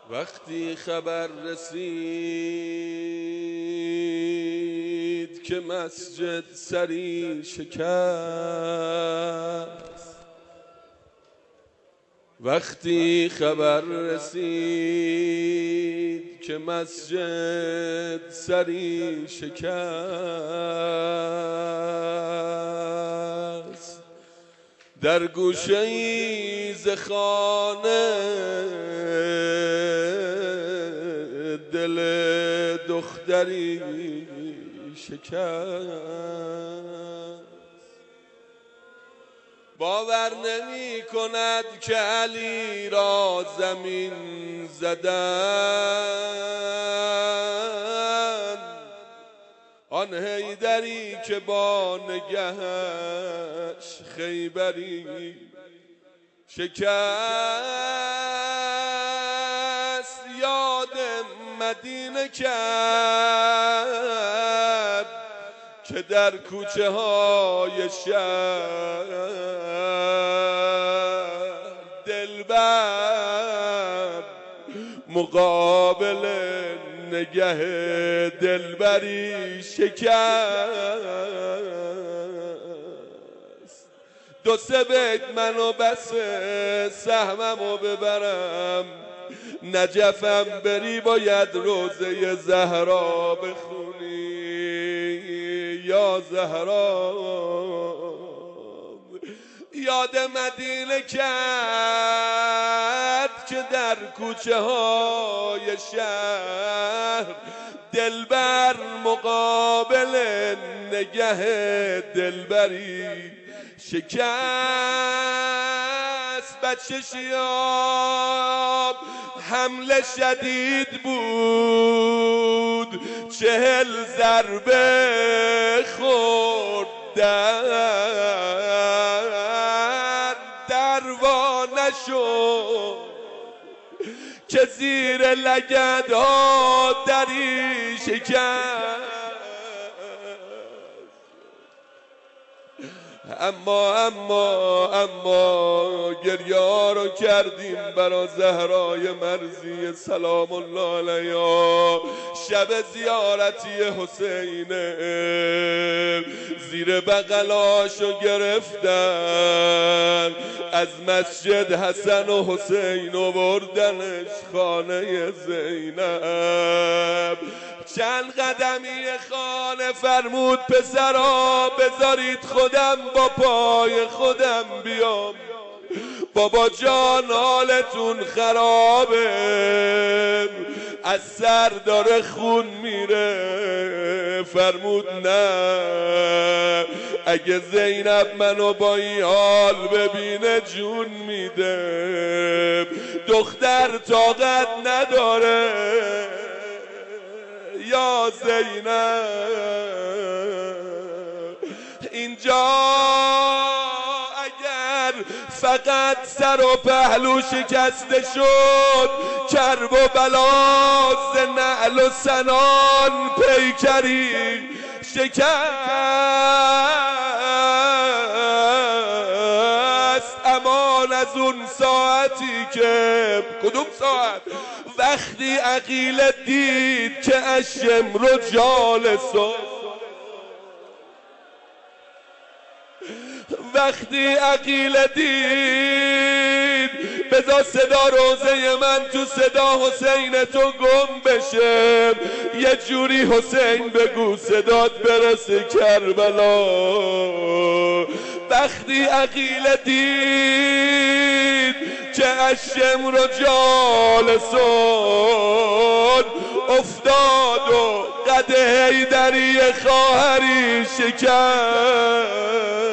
وقتی خبر رسید که مسجد سری شکست، وقتی خبر رسید که مسجد سری شکست، در گوشه‌ای ز خانه دل دختری شکست. باور نمی کند که علی را زمین زدن، آن حیدری که با نگهش خیبری شکست. یاد مدینه کرد که در کوچه های شهر دلبر مقابل نگه دلبری شکست. دو سه بیت منو بس سهممو ببرم، نجفم بری باید روزه زهرا بخونی یا زهرا. یاد مدینه کرد که در کوچه های شهر دلبر مقابل نگه دلبری شکست. بچه شیاب حمله شدید بود، 40 ضربه خورد در وا نشد که زیر لگدها دری شکست. اما گریه رو کردیم برا زهرای مرزی سلام الله علیها. شب زیارتی حسینه زیر بغلاشو گرفتن، از مسجد حسن و حسین و بردنش خانه زینب. چند قدمی خانه فرمود پسرا بذارید خودم با پای خودم بیام، بابا جان حالتون خرابه، از سر داره خون میره. فرمود نه، اگه زینب منو با این حال ببینه جون میده، دختر طاقت نداره یا زینب. اینجا اگر فقط سر و پهلو شکسته شد، کرب و بلا ز نعل و سنان پیکری شکست. امان از اون ساعتی که، کدوم ساعت؟ وقتی عقیل دید که الشمر جالسون، وقتی عقیل دید بذار صدا روزه من تو صدا حسین تو گم بشه، یه جوری حسین بگو صدات برسه کربلا. وقتی عقیل دید که الشمر جالسون، افتاد و قد حیدری خواهری شکست.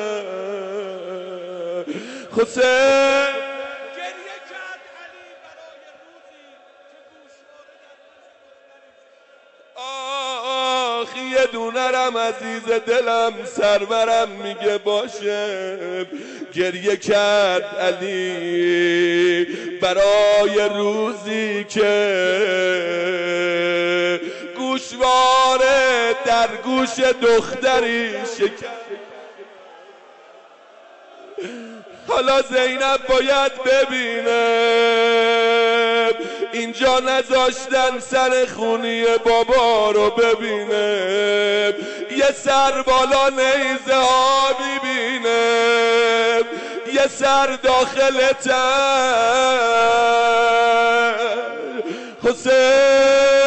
حسین گریه کرد علی برای روزی که آخ یه دونرم عزیز دلم سرورم میگه باشه. گریه کرد علی برای روزی که گوشواره در گوش دختری شکست. حالا زینب باید ببینه اینجا نذاشتن سر خونی بابا رو ببینه، یه سر بالا نیزه ها میبینه، یه سر داخل تن حسین.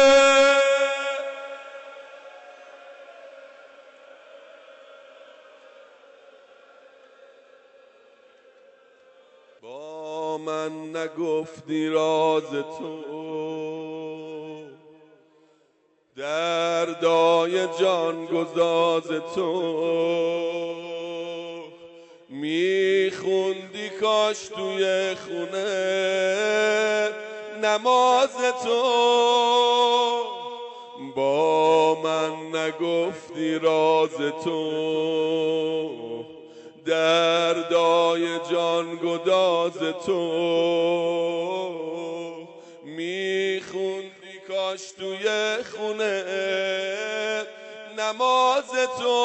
با من نگفتی راز تو، دردای جان گداز تو، میخوندی کاش توی خونه نماز تو. با من نگفتی راز تو، دردای جان گداز تو، میخوندی کاش توی خونه نماز تو.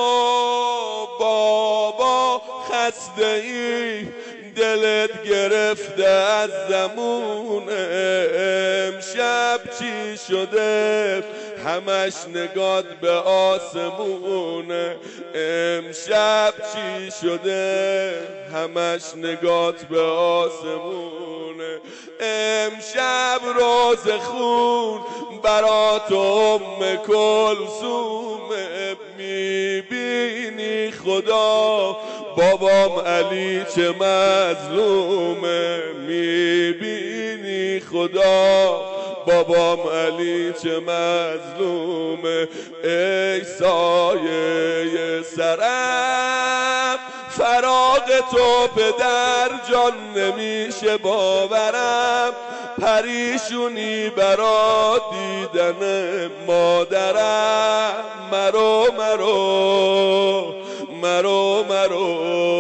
بابا خسته ای دلت گرفته از زمونه، امشب چی شده همش نگات به آسمونه، امشب چی شده همش نگات به آسمونه. امشب روز خون برات ام کلثومه، میبینی خدا بابام علی چه مظلومه، میبینی خدا بابام علی چه مظلومه. ای سایه سرم فراق تو پدر جان نمیشه باورم، پریشونی برا دیدن مادرم. مرو مرو مرو مرو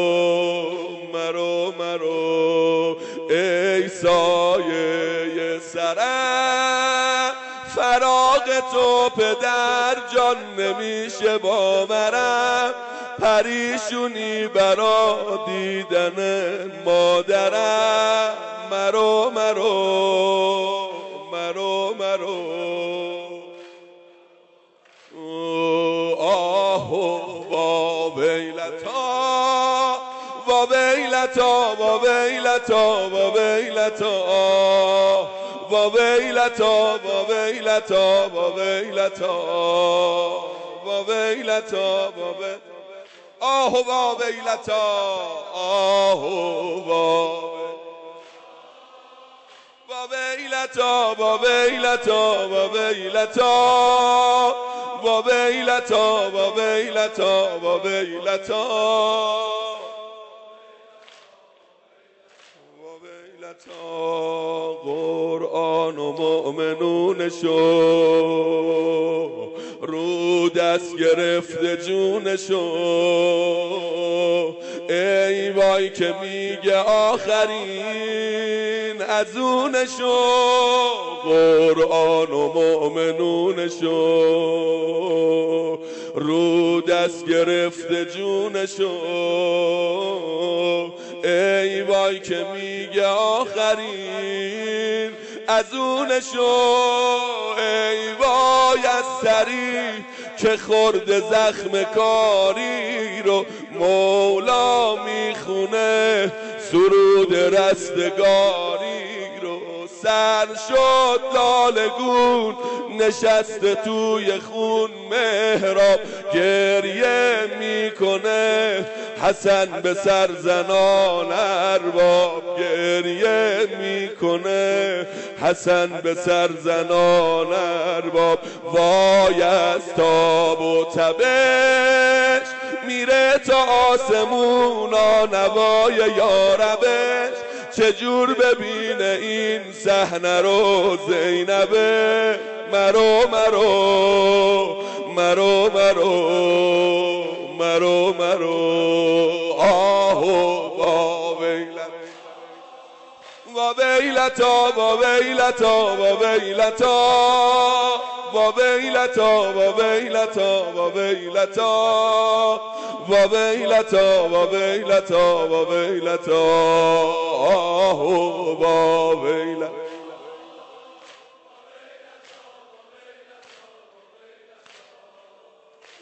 مرو مرو ای سایه سرم فراق تو پدر جان نمیشه باورم، پریشونی برا دیدن مادرم. مرو مرو مرو مرو آهو با ویلتا با ویلتا با ویلتا با ویلتا با ویلتا با ویلتا با ویلتا با ویلتا با آهو با ویلتا آهو با ویلتا با ویلتا با ویلتا با ویلتا با ویلتا با ویلتا با ویلتا. قرآن و مؤمنونشو رو دست گرفته جونشو، ای وای که میگه آخرین از اونشو. قرآن و مؤمنونشو رو دست گرفته جونشو، ای وای که میگه آخرین از اونشو. ای وای از سری که خورده زخم کاری رو مولا میخونه، سرود رستگاری رو. سر شد لالگون نشسته توی خون محراب، گریه میکنه حسن به سر زنان ارباب، گریه میکنه حسن به سر زنان ارباب. وای از تاب و تبش میره تا آسمونا نوای یاربش، چجور ببینه این صحنه رو زینبه. مرو مرو مرو مرو مرو مرو آهو با ویلتا با ویلتا با ویلتا با ویلتا با ویلتا با ویلتا با ویلتا با ویلتا با ویلتا آهو با ویلتا